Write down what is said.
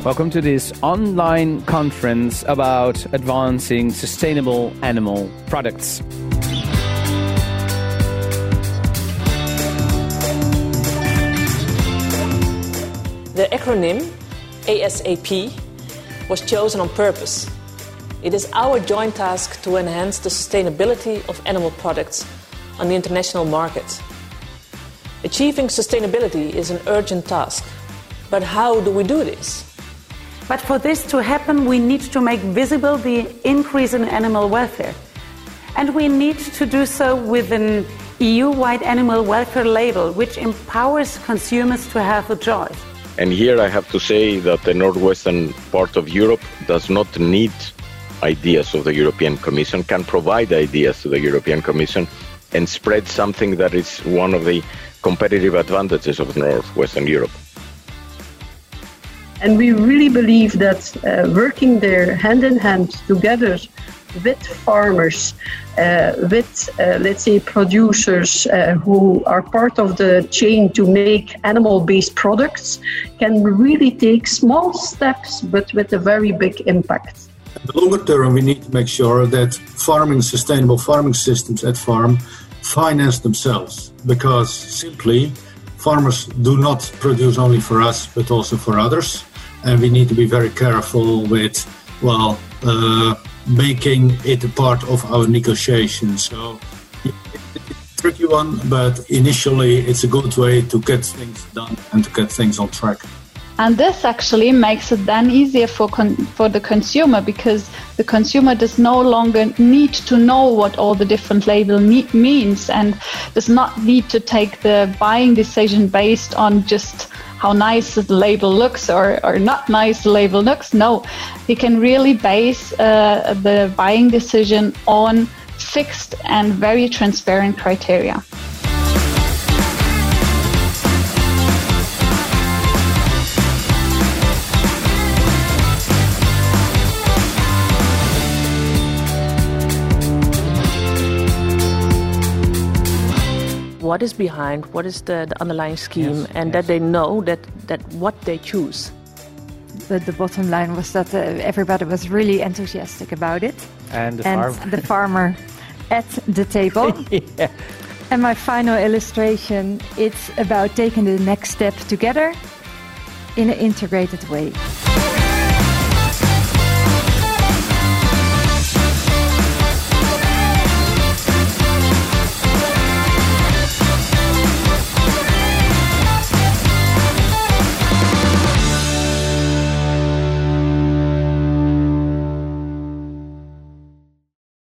Welcome to this online conference about advancing sustainable animal products. The acronym ASAP was chosen on purpose. It is our joint task to enhance the sustainability of animal products on the international market. Achieving sustainability is an urgent task. But how do we do this? But for this to happen, we need to make visible the increase in animal welfare. And we need to do so with an EU-wide animal welfare label, which empowers consumers to have a choice. And here I have to say that the northwestern part of Europe does not need ideas of the European Commission, can provide ideas to the European Commission and spread something that is one of the competitive advantages of northwestern Europe. And we really believe that working there hand in hand together with farmers, let's say producers who are part of the chain to make animal-based products, can really take small steps but with a very big impact. In the longer term, we need to make sure that sustainable farming systems at farm finance themselves, because simply farmers do not produce only for us but also for others. And we need to be very careful with, making it a part of our negotiations. So it's a tricky one, but initially it's a good way to get things done and to get things on track. And this actually makes it then easier for the consumer, because the consumer does no longer need to know what all the different label means and does not need to take the buying decision based on just how nice the label looks or not nice the label looks. No, he can really base the buying decision on fixed and very transparent criteria. What is behind, what is the underlying scheme, that they know that what they choose. But the bottom line was that everybody was really enthusiastic about it. And the farmer at the table. Yeah. And my final illustration, it's about taking the next step together in an integrated way.